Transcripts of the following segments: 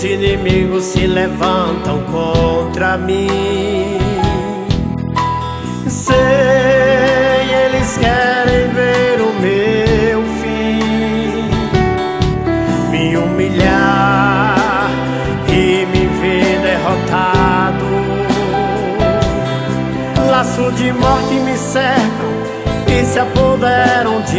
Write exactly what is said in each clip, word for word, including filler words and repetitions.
inimigos se levantam contra mim. Sei, eles querem ver o meu fim, me humilhar e me ver derrotado. Laço de morte me cercam e se apoderam de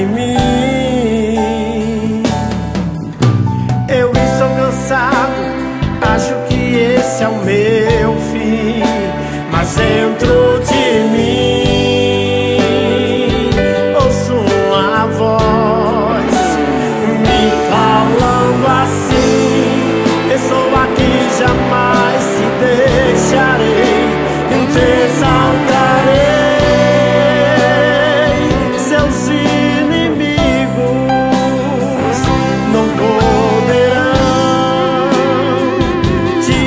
mim. Eu estou cansado, acho que esse é o meu fim, mas dentro de mim ouço uma voz me falando assim: estou aqui, jamais te deixarei, te exaltarei. Seus inimigos não poderão te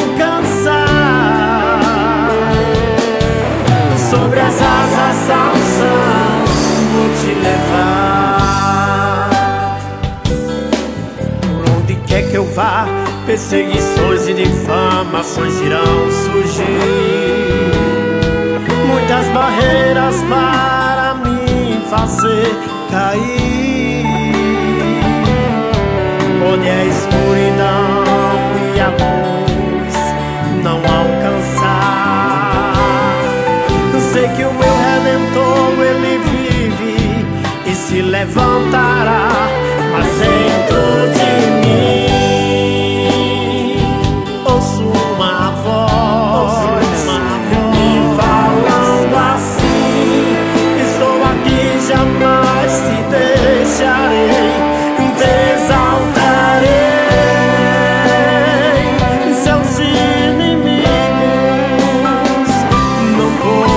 alcançar. Sobre as asas da unção vou te levar. Por onde quer que eu vá, perseguições e difamações irão surgir, muitas barreiras para me fazer cair. Pode a escuridão e a luz não alcançar. Sei que o meu Redentor, ele vive e se levantará, mas dentro de mim ouço uma voz me falando assim: estou aqui, jamais te deixarei, te exaltarei. Seus inimigos não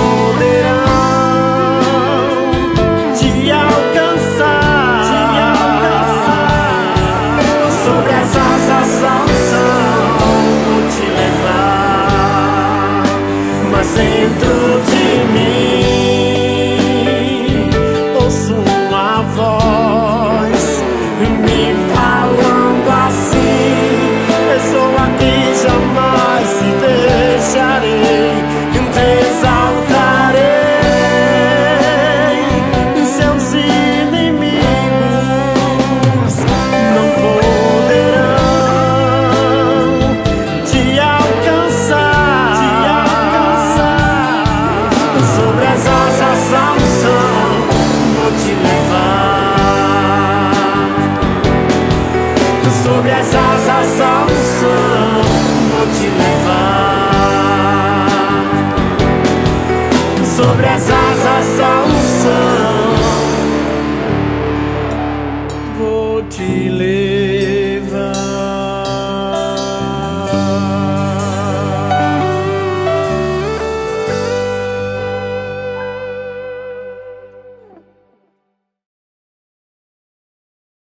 poderão te alcançar. Sobre as asas da unção vou te levar, mas dentro de mim ouço uma voz me falando assim: estou aqui, jamais te deixarei, te exaltarei. Seus inimigos não poderão te alcançar. Sobre as asas da unção vou te levar. Sobre as asas da unção vou te levar. Sobre as asas da unção vou te levar.